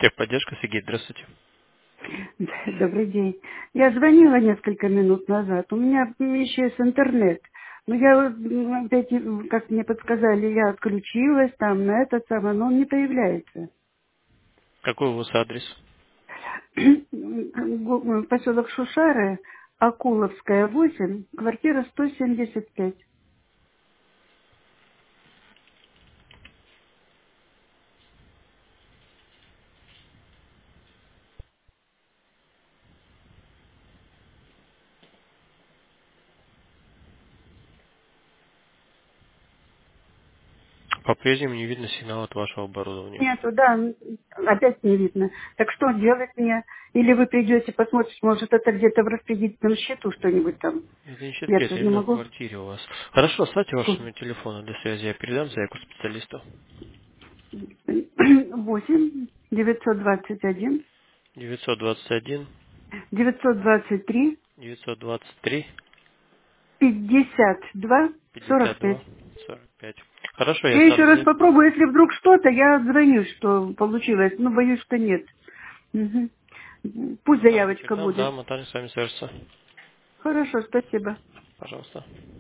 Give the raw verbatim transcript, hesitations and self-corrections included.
Техподдержка, Сергей, здравствуйте. Добрый день. Я звонила несколько минут назад. У меня исчез интернет. Но я вот, м, вот эти, м, как мне подсказали, я отключилась там на этот самый, но он не появляется. Какой у вас адрес? Го- Поселок Шушары, Акуловская, восемь, квартира сто семьдесят пять. По-прежнему не видно сигнала от вашего оборудования. Нету, да, м, опять не видно. Так что делать мне? Или вы придете, посмотрите, может, это где-то в распределительном счету что-нибудь там. Это не Я считки, тут это не именно в могу. квартире у вас. Хорошо, оставьте ваш номер телефона для связи. Я передам заявку специалисту. Восемь девятьсот двадцать один девятьсот двадцать один, девятьсот двадцать три девятьсот двадцать три, пятьдесят два сорок пятьдесят пять. два, сорок пять. Хорошо, я Я еще сам раз за... попробую, если вдруг что-то, я отзвонюсь, что получилось. Ну, боюсь, что нет. Мгм. Пусть Да, заявочка передам, да, будет. мы также с вами свяжется. Хорошо, спасибо. Пожалуйста.